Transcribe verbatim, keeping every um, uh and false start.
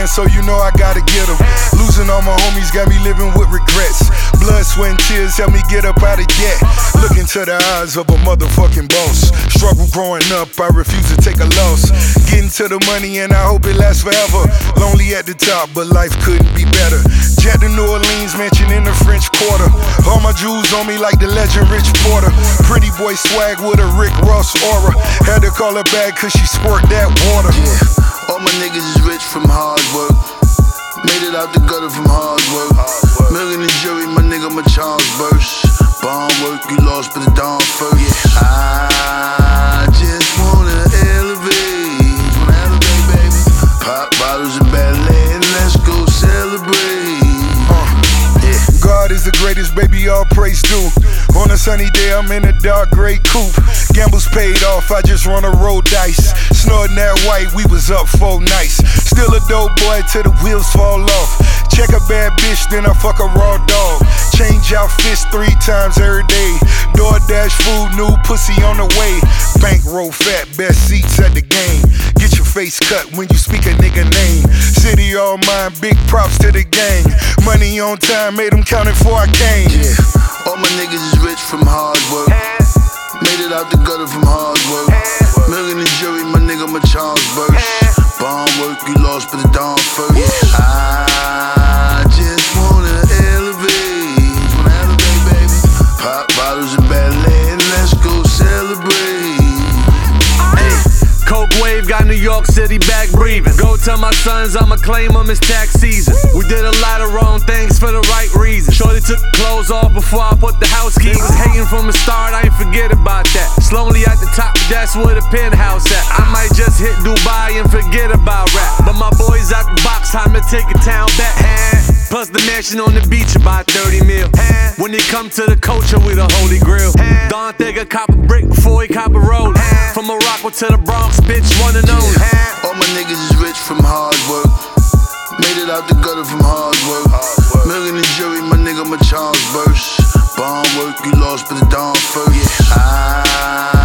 so you know I gotta get them. Losing all my homies got me living with regrets. Blood, sweat, and tears help me get up out of debt. Look into the eyes of a motherfucking boss. Struggle growing up, I refuse to take a loss. Getting to the money and I hope it lasts forever. Lonely at the top, but life couldn't be better. Jet to New Orleans, mansion in the French Quarter. All my jewels on me like the legend Rich Porter. Pretty boy swag with a Rick Ross aura. Had to call her back cause she squirt that water. Yeah, all my niggas is rich from hard work. Made it out the gutter from hard work. Million and jury, my nigga, my Charles burst. Bond work, you lost, but the dawn first. I just wanna elevate, wanna elevate, baby. Pop bottles and ballet, and let's go celebrate. Uh, yeah. God is the greatest, baby, all praise due. On a sunny day, I'm in a dark gray coupe. Gambles paid off, I just run a roll dice. Snorting that white, we was up four nights. Still a dope boy till the wheels fall off. Check a bad bitch, then I fuck a raw dog. Change outfits three times every day. DoorDash food, new pussy on the way. Bankroll fat, best seats at the game. Get your face cut when you speak a nigga name. City all mine, big props to the gang. Money on time, made them count it before I came. Yeah, all my niggas is rich from hard work. Made it out the gutter from hard work. Million and jury, my nigga, my Charles burst. Bond work, you lost, but the dawn first. I just wanna elevate, wanna elevate, baby. Pop bottles and ballet, and let's go celebrate. Hey, Coke wave got New York City back breathing. Go tell my sons I'ma claim them, it's tax season. We did a lot of wrong things for the right reason. Shorty took the clothes off before I put the house keys. Was hating from the start, I ain't forget about that. Slowly at the top, that's where the penthouse at. I might just hit Dubai and forget about rap. But my boys out the box, time to take a town back. Plus the mansion on the beach about thirty mil. When it come to the culture, we the holy grail. Don Thega cop a brick before he cop a roll. From Morocco to the Bronx, bitch, one and only. Yeah, all my niggas is rich from hard work. Made it out the gutter from hard work. Million and jury, my nigga, my Charles burst. Bond work, you lost, but the dawn first. I